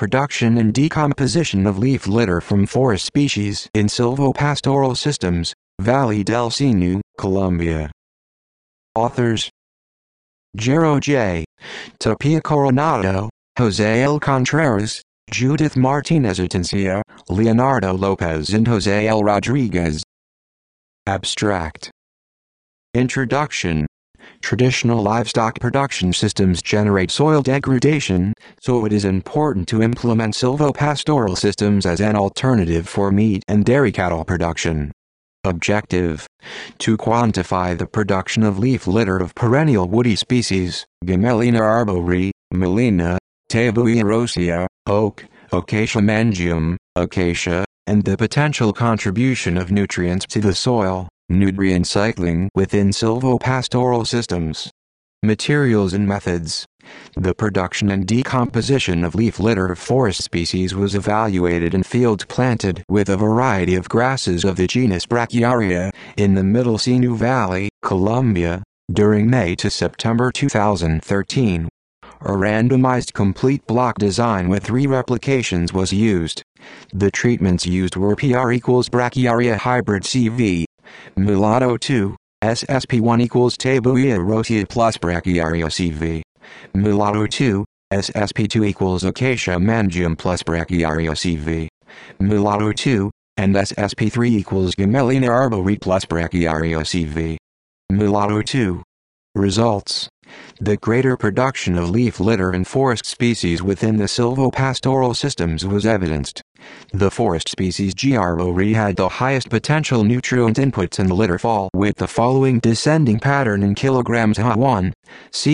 Production and decomposition of leaf litter from forest species in silvopastoral systems, Valle del Sinu, Colombia. Authors: Jero J. Tapia Coronado, Jose L. Contreras, Judith Martinez Atencia, Leonardo Lopez and Jose L. Rodriguez. Abstract. Introduction. Traditional livestock production systems generate soil degradation, so it is important to implement silvopastoral systems as an alternative for meat and dairy cattle production. Objective: to quantify the production of leaf litter of perennial woody species, Gamelina arbori, Melina, Tabuia rosea, oak, Acacia mangium, acacia, and the potential contribution of nutrients to the soil, nutrient cycling within silvopastoral systems. Materials and methods. The production and decomposition of leaf litter of forest species was evaluated in fields planted with a variety of grasses of the genus Brachiaria in the Middle Sinu Valley, Colombia, during May to September 2013. A randomized complete block design with 3 replications was used. The treatments used were PR equals Brachiaria hybrid CV, Mulatto 2, SSP1 equals Tabuia rosea plus Brachiaria CV, Mulatto 2, SSP2 equals Acacia mangium plus Brachiaria CV, Mulatto 2, and SSP3 equals Gamelina arbori plus Brachiaria CV. Mulatto 2. Results. The greater production of leaf litter in forest species within the silvopastoral systems was evidenced. The forest species G. arbori had the highest potential nutrient inputs in litter fall with the following descending pattern in kilograms Ha1, C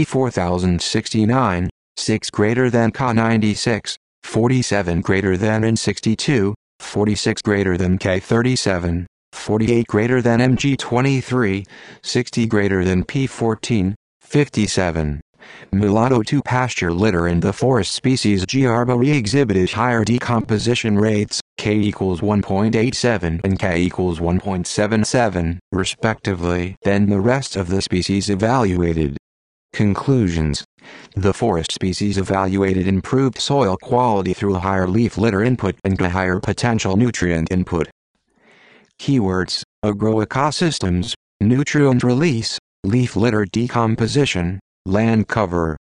4069, 6 greater than Ka 96, 47 greater than N 62, 46 greater than K 37, 48 greater than Mg 23, 60 greater than P 14, 57. Mulatto 2 pasture litter in the forest species G. arbori exhibited higher decomposition rates, K equals 1.87 and K equals 1.77, respectively, than the rest of the species evaluated. Conclusions. The forest species evaluated improved soil quality through higher leaf litter input and a higher potential nutrient input. Keywords: agroecosystems, nutrient release, leaf litter decomposition, land cover.